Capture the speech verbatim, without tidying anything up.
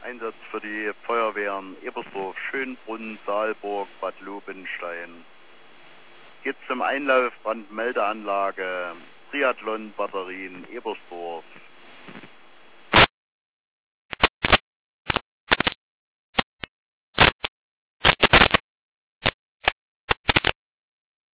Einsatz für die Feuerwehren Ebersdorf, Schönbrunn, Saalburg, Bad Lobenstein. Geht zum Einlauf Brandmeldeanlage, Triathlon-Batterien Ebersdorf.